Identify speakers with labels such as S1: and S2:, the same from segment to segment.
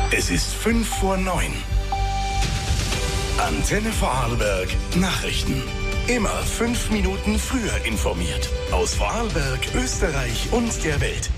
S1: Es ist 5:05. Antenne Vorarlberg Nachrichten. Immer 5 Minuten früher informiert. Aus Vorarlberg, Österreich und der Welt.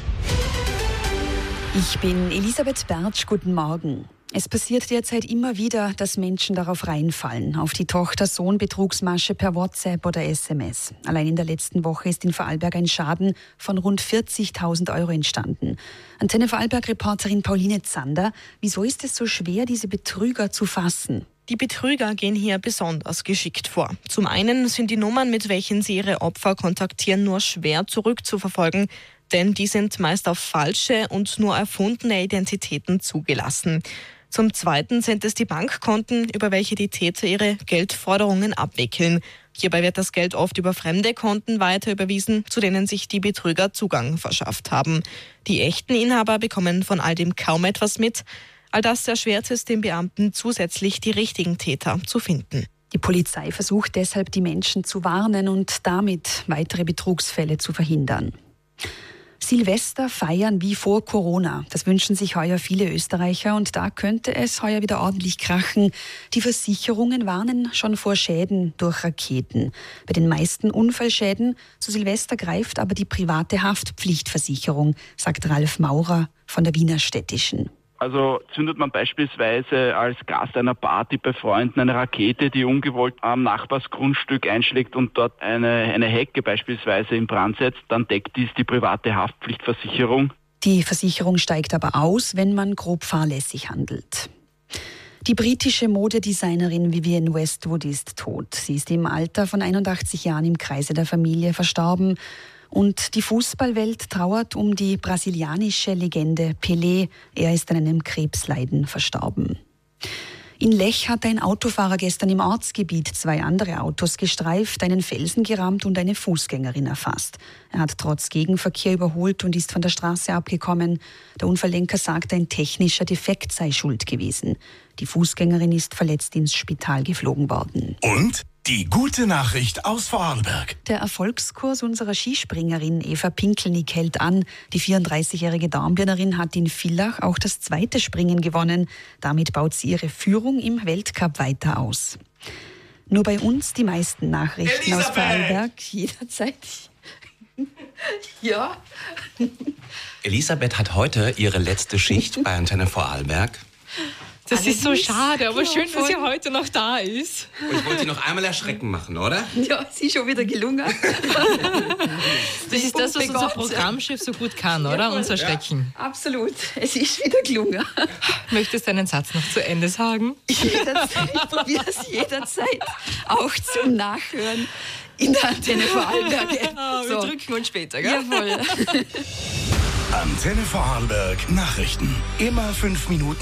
S2: Ich bin Elisabeth Bertsch, guten Morgen. Es passiert derzeit immer wieder, dass Menschen darauf reinfallen, auf die Tochter-Sohn-Betrugsmasche per WhatsApp oder SMS. Allein in der letzten Woche ist in Vorarlberg ein Schaden von rund 40.000 Euro entstanden. Antenne Vorarlberg-Reporterin Pauline Zander, wieso ist es so schwer, diese Betrüger zu fassen?
S3: Die Betrüger gehen hier besonders geschickt vor. Zum einen sind die Nummern, mit welchen sie ihre Opfer kontaktieren, nur schwer zurückzuverfolgen, denn die sind meist auf falsche und nur erfundene Identitäten zugelassen. Zum Zweiten sind es die Bankkonten, über welche die Täter ihre Geldforderungen abwickeln. Hierbei wird das Geld oft über fremde Konten weiter überwiesen, zu denen sich die Betrüger Zugang verschafft haben. Die echten Inhaber bekommen von all dem kaum etwas mit. All das erschwert es den Beamten zusätzlich, die richtigen Täter zu finden.
S2: Die Polizei versucht deshalb, die Menschen zu warnen und damit weitere Betrugsfälle zu verhindern. Silvester feiern wie vor Corona. Das wünschen sich heuer viele Österreicher und da könnte es heuer wieder ordentlich krachen. Die Versicherungen warnen schon vor Schäden durch Raketen. Bei den meisten Unfallschäden zu Silvester greift aber die private Haftpflichtversicherung, sagt Ralf Maurer von der Wiener Städtischen.
S4: Also zündet man beispielsweise als Gast einer Party bei Freunden eine Rakete, die ungewollt am Nachbarsgrundstück einschlägt und dort eine Hecke beispielsweise in Brand setzt, dann deckt dies die private Haftpflichtversicherung.
S2: Die Versicherung steigt aber aus, wenn man grob fahrlässig handelt. Die britische Modedesignerin Vivienne Westwood ist tot. Sie ist im Alter von 81 Jahren im Kreise der Familie verstorben. Und die Fußballwelt trauert um die brasilianische Legende Pelé. Er ist an einem Krebsleiden verstorben. In Lech hat ein Autofahrer gestern im Ortsgebiet 2 andere Autos gestreift, einen Felsen gerammt und eine Fußgängerin erfasst. Er hat trotz Gegenverkehr überholt und ist von der Straße abgekommen. Der Unfalllenker sagt, ein technischer Defekt sei schuld gewesen. Die Fußgängerin ist verletzt ins Spital geflogen worden.
S1: Und die gute Nachricht aus Vorarlberg.
S2: Der Erfolgskurs unserer Skispringerin Eva Pinkelnick hält an. Die 34-jährige Dornbirnerin hat in Villach auch das 2. Springen gewonnen. Damit baut sie ihre Führung im Weltcup weiter aus. Nur bei uns die meisten Nachrichten aus Vorarlberg. Jederzeit. Ja.
S5: Elisabeth hat heute ihre letzte Schicht bei Antenne Vorarlberg.
S6: Das ist so schade, aber schön, dass sie heute noch da ist.
S5: Und ich wollte sie noch einmal erschrecken machen, oder?
S2: Ja, sie ist schon wieder gelungen.
S6: Das ist das, was unser Programmchef so gut kann, oder?
S2: Jawohl.
S6: Uns erschrecken.
S2: Ja, absolut, es ist wieder gelungen.
S6: Möchtest du einen Satz noch zu Ende sagen?
S2: Jederzeit, ich probiere es jederzeit, auch zum Nachhören in der Antenne Vorarlberg.
S6: Wir drücken uns später, gell?
S2: Jawohl.
S1: Antenne Vorarlberg Nachrichten. Immer 5 Minuten